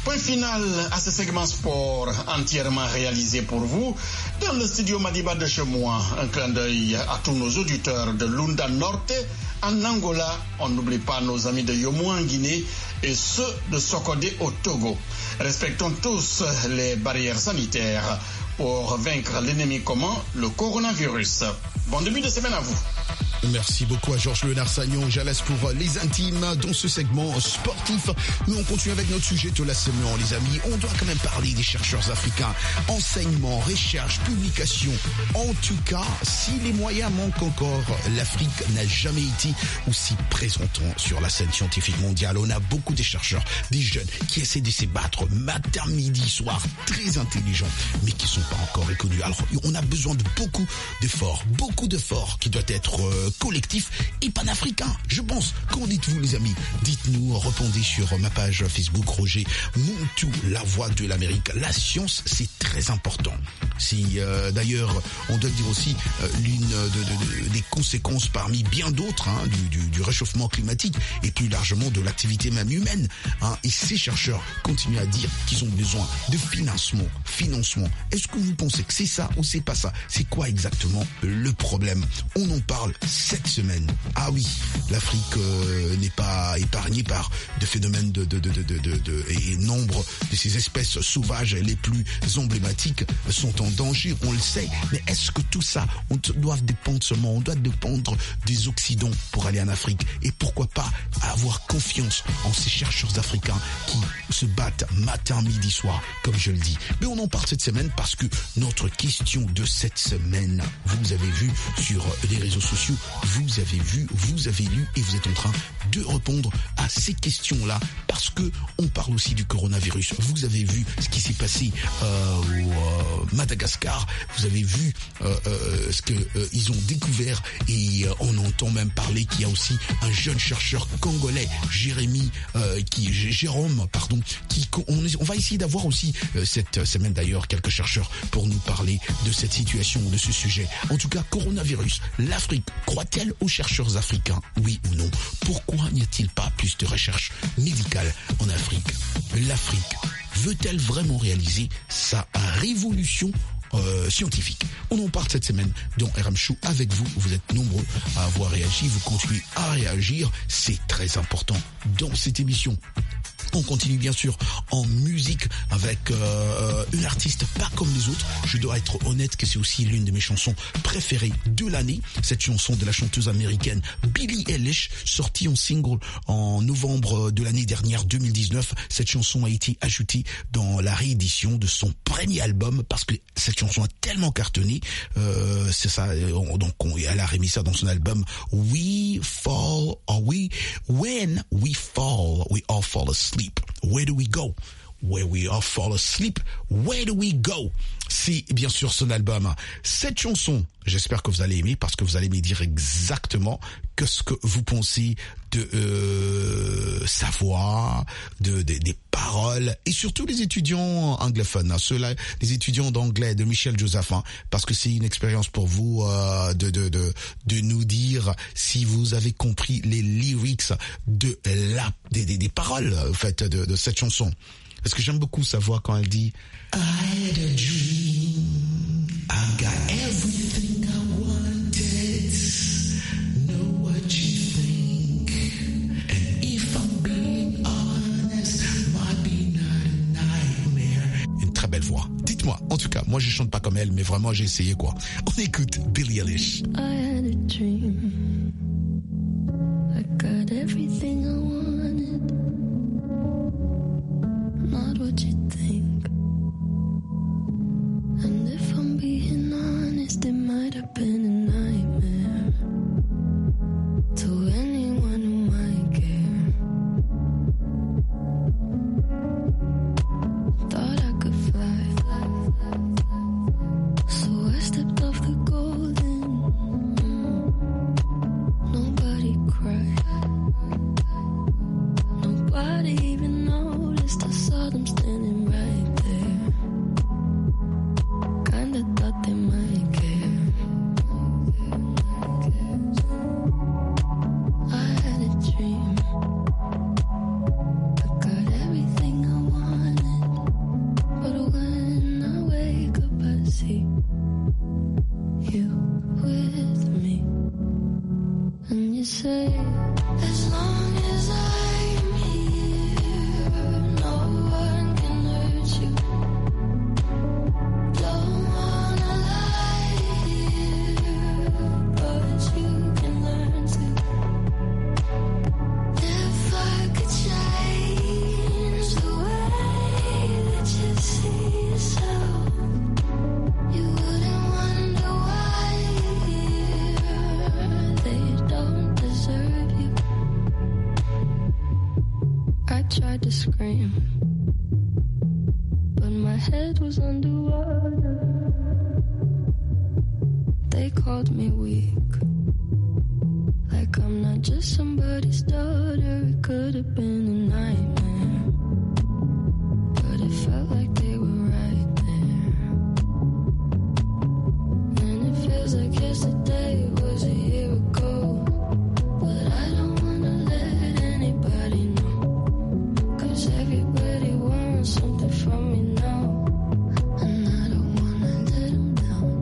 Point final à ce segment sport entièrement réalisé pour vous dans le studio Madiba de chez moi. Un clin d'œil à tous nos auditeurs de Lunda Norte en Angola. On n'oublie pas nos amis de Yomo en Guinée et ceux de Sokodé au Togo. Respectons tous les barrières sanitaires pour vaincre l'ennemi commun, le coronavirus. Bon début de semaine à vous. Merci beaucoup à Georges Léonard Sagnon. Je laisse pour les intimes dans ce segment sportif. Nous on continue avec notre sujet de la semaine, les amis. On doit quand même parler des chercheurs africains. Enseignement, recherche, publication. En tout cas, si les moyens manquent encore, l'Afrique n'a jamais été aussi présente sur la scène scientifique mondiale. On a beaucoup de chercheurs, des jeunes qui essaient de se battre matin, midi, soir, très intelligents, mais qui sont pas encore reconnus. Alors, on a besoin de beaucoup d'efforts, beaucoup d'efforts qui doivent être euh, collectif et panafricain, je pense. Qu'en dites-vous, les amis? Dites-nous, répondez sur ma page Facebook Roger Montou, la voix de l'Amérique. La science, c'est très important. Si euh, d'ailleurs, on doit dire aussi euh, l'une de, de, de, des conséquences parmi bien d'autres hein, du, du, du réchauffement climatique et plus largement de l'activité même humaine. Hein, et ces chercheurs continuent à dire qu'ils ont besoin de financement. Financement. Est-ce que vous pensez que c'est ça ou c'est pas ça? C'est quoi exactement le problème? On en parle cette semaine. Ah oui, l'Afrique euh, n'est pas épargnée par de phénomènes de, de, de, de, de, de, de et nombre de ces espèces sauvages les plus emblématiques sont en danger, on le sait. Mais est-ce que tout ça, on doit dépendre seulement, on doit dépendre des Occidentaux pour aller en Afrique? Et pourquoi pas avoir confiance en ces chercheurs africains qui se battent matin, midi, soir, comme je le dis. Mais on en parle cette semaine parce que notre question de cette semaine, vous avez vu sur les réseaux sociaux, vous avez vu, vous avez lu et vous êtes en train de répondre à ces questions-là parce que on parle aussi du coronavirus. Vous avez vu ce qui s'est passé euh, au euh, Madagascar, vous avez vu euh, euh, ce qu'ils euh, ont découvert et euh, on entend même parler qu'il y a aussi un jeune chercheur congolais, Jérémy, euh, qui, Jérôme, pardon, qui on, on va essayer d'avoir aussi euh, cette semaine d'ailleurs quelques chercheurs pour nous parler de cette situation, de ce sujet. En tout cas, coronavirus, l'Afrique croit-elle aux chercheurs africains, oui ou non? Pourquoi n'y a-t-il pas plus de recherche médicale en Afrique? L'Afrique veut-elle vraiment réaliser sa révolution euh, scientifique? On en parle cette semaine dans R M Show avec vous. Vous êtes nombreux à avoir réagi, vous continuez à réagir. C'est très important dans cette émission. On continue bien sûr en musique avec euh, une artiste pas comme les autres. Je dois être honnête que c'est aussi l'une de mes chansons préférées de l'année. Cette chanson de la chanteuse américaine Billie Eilish, sortie en single en novembre de l'année dernière deux mille dix-neuf. Cette chanson a été ajoutée dans la réédition de son premier album parce que cette chanson a tellement cartonné. Euh, c'est ça. Donc on, elle a remis ça dans son album We Fall, or We When We Fall, We All Fall Asleep. Where do we go? Where we all fall asleep, where do we go? C'est bien sûr son album. Cette chanson, j'espère que vous allez aimer parce que vous allez me dire exactement que ce que vous pensez de euh, sa voix, de, de des paroles et surtout les étudiants anglophones, hein, ceux-là, les étudiants d'anglais de Michel Josephin, parce que c'est une expérience pour vous euh, de, de de de nous dire si vous avez compris les lyrics de la des des, des paroles en fait de, de cette chanson. Parce que j'aime beaucoup sa voix quand elle dit I had a dream, I got everything I wanted, know what you think, and if I'm being honest, might be not a nightmare. Une très belle voix. Dites-moi, en tout cas, moi je chante pas comme elle, mais vraiment j'ai essayé quoi. On écoute Billie Eilish. I had a dream, I got everything I wanted. Not what you think. And if I'm being honest, it might have been a nightmare to anyone who might care. Thought I could fly, so I stepped off the golden. Mm. Nobody cried, nobody even noticed. I saw them standing right there. Kinda thought they might care. you with me. And you say, as long as I'm here, no one can hurt you. Don't wanna lie here, but you can learn to. If I could change the way that you see yourself, you wouldn't wonder why they don't deserve you. I tried to scream, but my head was underwater. They called me weak, like I'm not just somebody's daughter. It could have been a nightmare, but it felt like they were right there. And it feels like yesterday was a year ago, but I don't wanna let anybody know, 'cause everybody wants something from me now, and I don't wanna let them down.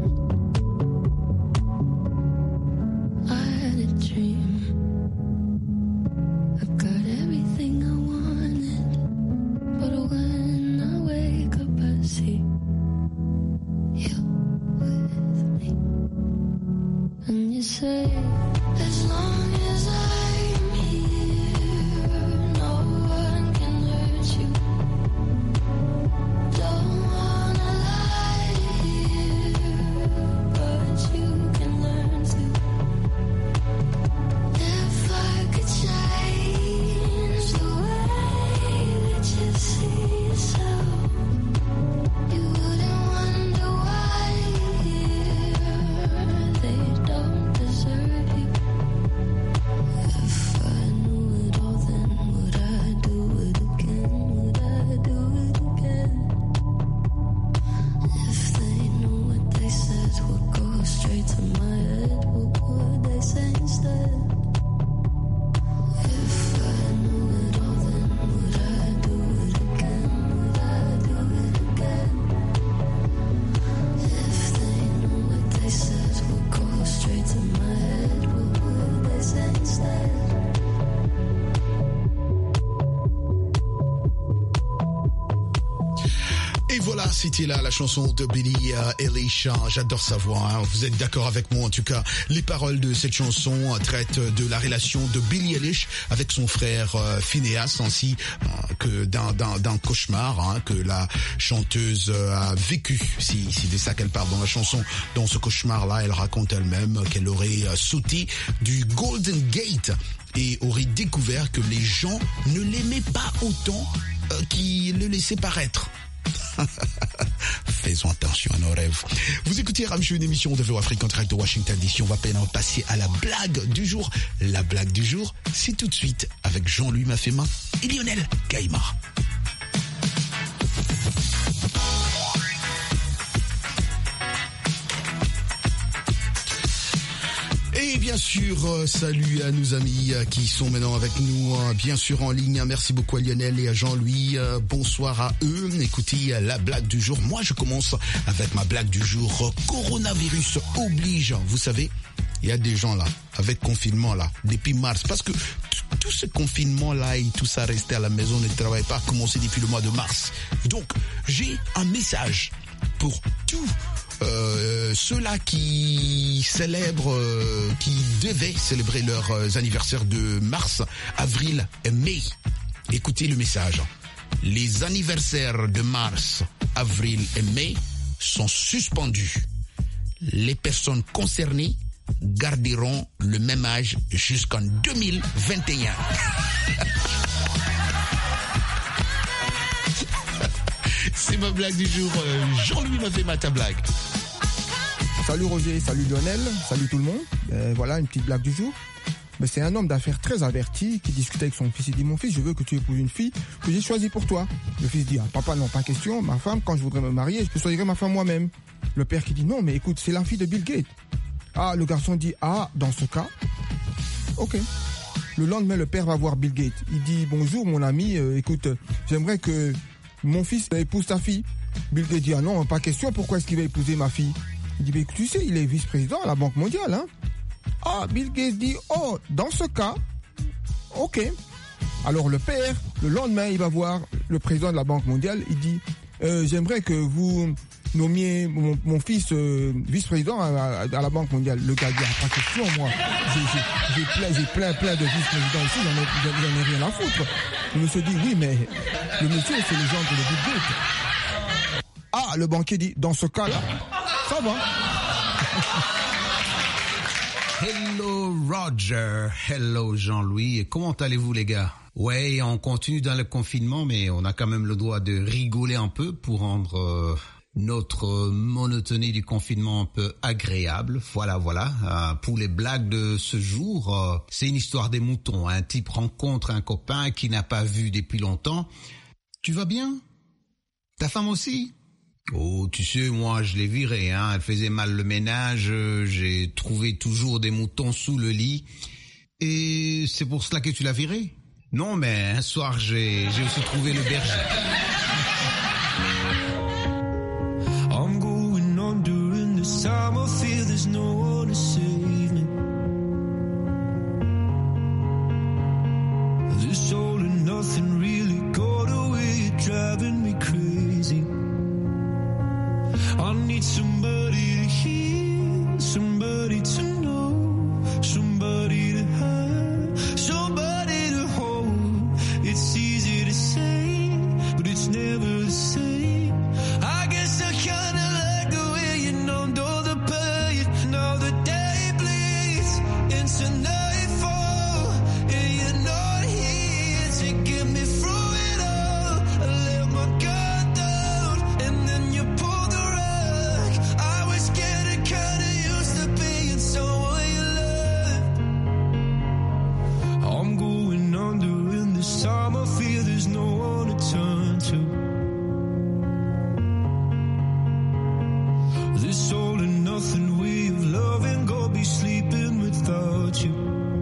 I had a dream, I've got everything I wanted, but when I wake up I see you with me. And you say, as long as I'm here, no one can hurt you. Don't wanna lie here, but you can learn to. If I could change the way that you see yourself, you wouldn't wonder why they don't deserve you. If I knew it all, then would I do it again? Would I do it again? If they knew what they said would go straight to my head, what would they say instead? If I knew it all, then would I do it again? Would I do it again? If they knew what they said would go straight to my head, what would they say instead? Et voilà, c'était là la chanson de Billie Eilish. J'adore sa voix, hein. Vous êtes d'accord avec moi en tout cas. Les paroles de cette chanson traitent de la relation de Billie Eilish avec son frère euh, Phineas, ainsi euh, que d'un, d'un, d'un cauchemar hein, que la chanteuse euh, a vécu. Si, si c'est ça qu'elle parle dans la chanson. Dans ce cauchemar-là, elle raconte elle-même qu'elle aurait euh, sauté du Golden Gate et aurait découvert que les gens ne l'aimaient pas autant euh, qu'ils le laissaient paraître. Faisons attention à nos rêves. Vous écoutez Ramchou, une émission de V O Afrique en direct de Washington D C. On va maintenant passer à la blague du jour. La blague du jour, c'est tout de suite avec Jean-Louis Mafema et Lionel Gaïma. Et bien sûr, euh, salut à nos amis euh, qui sont maintenant avec nous, euh, bien sûr en ligne. Merci beaucoup à Lionel et à Jean-Louis. Euh, bonsoir à eux. Écoutez, euh, la blague du jour. Moi, je commence avec ma blague du jour. Euh, coronavirus oblige. Vous savez, il y a des gens là, avec confinement là, depuis mars. Parce que t- tout ce confinement là et tout ça, rester à la maison, ne travaille pas, a commencé depuis le mois de mars. Donc, j'ai un message pour tous Euh, ceux-là qui célèbrent, euh, qui devaient célébrer leurs euh, anniversaires de mars, avril et mai. Écoutez le message. Les anniversaires de mars, avril et mai sont suspendus. Les personnes concernées garderont le même âge jusqu'en deux mille vingt et un. C'est ma blague du jour. Jean-Louis m'a fait ma ta blague. Salut Roger, salut Lionel, salut tout le monde. Euh, voilà une petite blague du jour. Mais c'est un homme d'affaires très averti qui discutait avec son fils. Il dit, mon fils, je veux que tu épouses une fille que j'ai choisie pour toi. Le fils dit, ah, papa, non, pas question. Ma femme, quand je voudrais me marier, je choisirais ma femme moi-même. Le père qui dit, non, mais écoute, c'est la fille de Bill Gates. Ah, le garçon dit, ah, dans ce cas, ok. Le lendemain, le père va voir Bill Gates. Il dit, bonjour mon ami, euh, écoute, euh, j'aimerais que mon fils épouse ta fille. Bill Gates dit, ah non, pas question, pourquoi est-ce qu'il va épouser ma fille? Il dit, mais tu sais, il est vice-président à la Banque mondiale. Hein. Ah, Bill Gates dit, oh, dans ce cas, ok. Alors le père, le lendemain, il va voir le président de la Banque mondiale. Il dit, euh, j'aimerais que vous nommiez mon, mon fils euh, vice-président à, à, à la Banque mondiale. Le gars dit, ah, pas question, moi. J'ai, j'ai, j'ai, plein, j'ai plein, plein de vice-présidents ici, j'en ai, j'en ai rien à foutre. Le monsieur dit, oui, mais le monsieur, c'est le genre de Bill Gates. Ah, le banquier dit, dans ce cas-là, ça va. Hello Roger, hello Jean-Louis, et comment allez-vous les gars? Ouais, on continue dans le confinement, mais on a quand même le droit de rigoler un peu pour rendre euh, notre monotonie du confinement un peu agréable. Voilà, voilà. Euh, pour les blagues de ce jour, euh, c'est une histoire des moutons. Un type rencontre un copain qu'il n'a pas vu depuis longtemps. Tu vas bien? Ta femme aussi? Oh, tu sais, moi, je l'ai virée, hein. Elle faisait mal le ménage, euh, j'ai trouvé toujours des moutons sous le lit. Et c'est pour cela que tu l'as virée? Non, mais un soir, j'ai, j'ai aussi trouvé le berger. I'm going under in this time I feel there's no one to save me. This all and nothing really got away, driving me crazy. I need somebody to hear, somebody to know, somebody to have, somebody to hold. It's easy to say, but it's never the same. I guess I kinda like the way you numbed all the pain. Now the day bleeds into nightfall, and you're not here to get me through it all. I let my guard down, and then you pulled the rug. I was getting kinda used to being someone you loved. I'm going under, and this time I feel there's no one to turn to. This all and nothing way of loving, go be sleeping without you.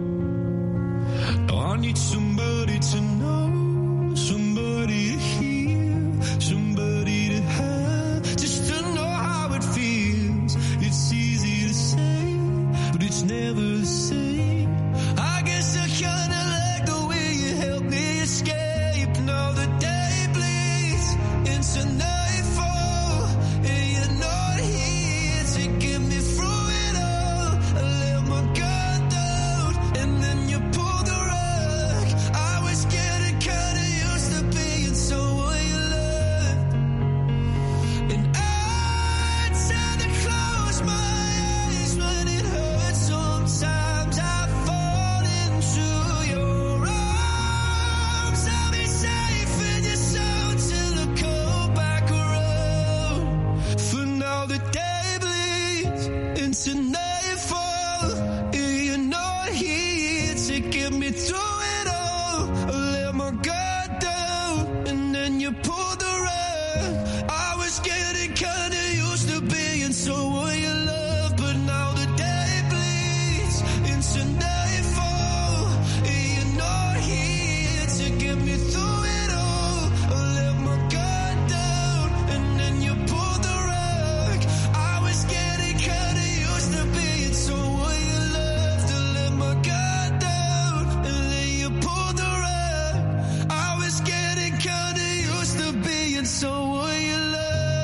I need somebody to know, somebody to hear, somebody to have, just to know how it feels. It's easy to say, but it's never the same. I guess I kinda like the way you help me escape. Now the day bleeds into nightfall, and you're not here to get me through it all. I let my guard down, and then you pulled the rug. I was getting kinda used to being someone you loved. And I tend to close my eyes when it hurts. Sometimes I fall into your arms. I'll be safe in your sound till I come back around. For now the day bleeds into nightfall, and you're not here to get me through it all. I let my guard down, and then you pulled the rug. I was getting kinda used to being someone you love, but now the day bleeds into nightfall, and you're not here to get me through it all. I let my guard down, and then you pulled the rug. I was getting kinda used to being someone you loved. I let my guard down, and then you pulled the rug. I was getting kinda used to being someone you loved.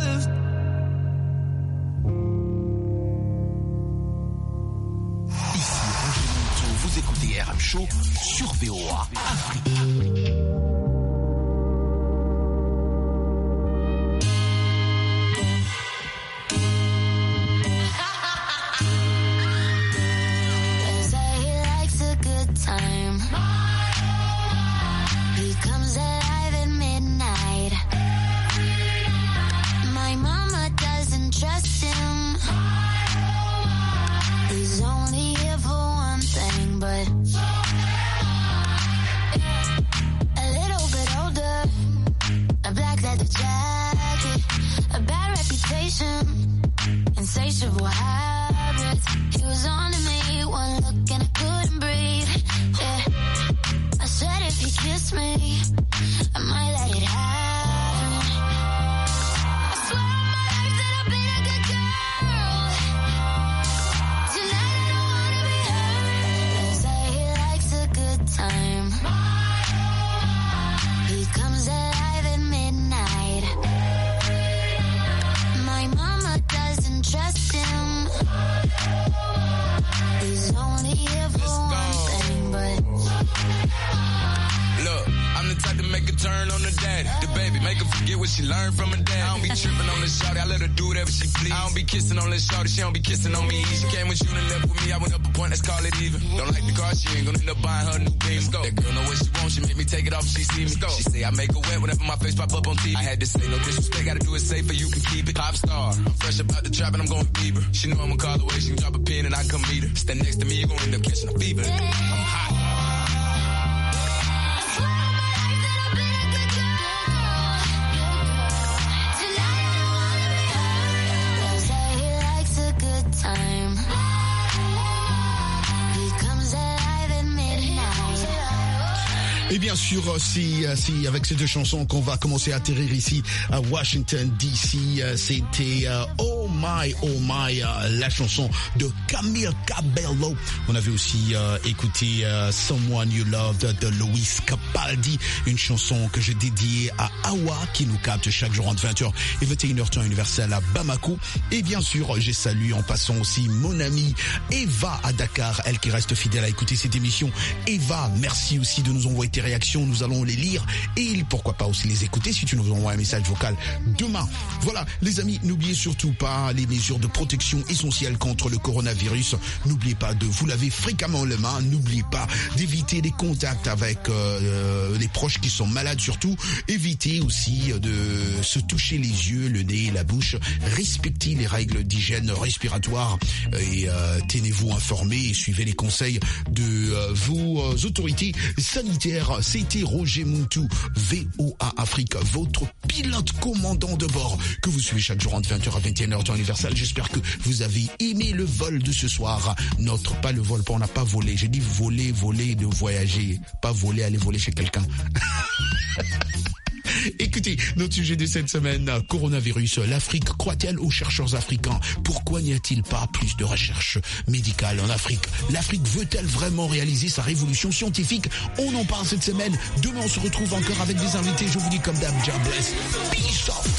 Ici Roger Monteau, vous écoutez R M Show sur V O A Afrique. They say he likes a good time. He comes alive at midnight. My mama doesn't trust him. He's only here for one thing, but a little bit older, a black leather jacket, a bad reputation, insatiable habits. He was on to me, one look and I couldn't breathe. Yeah, I said if he kissed me, I might let it happen. I swear on my life that I've been a good girl. make her forget what she learned from her dad. I don't be tripping on this shawty, I let her do whatever she please. I don't be kissing on this shawty, she don't be kissing on me. She came with you and left with me, I went up a point, let's call it even. Don't like the car, she ain't gonna end up buying her a new beam. That girl know what she wants, she make me take it off if she see me. She say I make her wet whenever my face pop up on T V. I had to say no disrespect, gotta do it safer, you can keep it. Pop star, fresh about the trap and I'm going Bieber. She know I'ma call away, she can drop a pin and I come meet her. Stand next to me, you gon' end up catching a fever. I'm hot. Time. He comes alive at midnight. Et bien sûr, c'est, c'est avec ces deux chansons qu'on va commencer à atterrir ici à Washington D C. C'était uh, Oh My, Oh My, uh, la chanson de Camille Cabello. On avait aussi uh, écouté uh, Someone You Loved de Luis Capaldi, une chanson que j'ai dédiée à Awa qui nous capte chaque jour entre vingt heures et vingt et une heures temps universel à Bamako. Et bien sûr, j'ai salué en passant aussi mon amie Eva à Dakar, elle qui reste fidèle à écouter cette émission. Eva, merci aussi de nous envoyer tes réactions, nous allons les lire et pourquoi pas aussi les écouter si tu nous envoies un message vocal demain. Voilà les amis, n'oubliez surtout pas les mesures de protection essentielles contre le coronavirus. N'oubliez pas de vous laver fréquemment les mains, n'oubliez pas d'éviter les contacts avec euh, les proches qui sont malades, surtout évitez aussi de se toucher les yeux, le nez, la bouche, respectez les règles d'hygiène respiratoire et euh, tenez-vous informés et suivez les conseils de euh, vos euh, autorités sanitaires. C'était Roger Muntu, V O A Afrique, votre pilote commandant de bord que vous suivez chaque jour entre vingt heures à vingt et une heures temps universel. J'espère que vous avez aimé le vol de ce soir. Notre, pas le vol, on n'a pas volé. J'ai dit voler, voler, de voyager. Pas voler, aller voler chez quelqu'un. Écoutez, notre sujet de cette semaine, coronavirus, l'Afrique croit-elle aux chercheurs africains? Pourquoi n'y a-t-il pas plus de recherche médicale en Afrique? L'Afrique veut-elle vraiment réaliser sa révolution scientifique? On en parle cette semaine. Demain, on se retrouve encore avec des invités. Je vous dis comme d'hab, God bless. Peace out.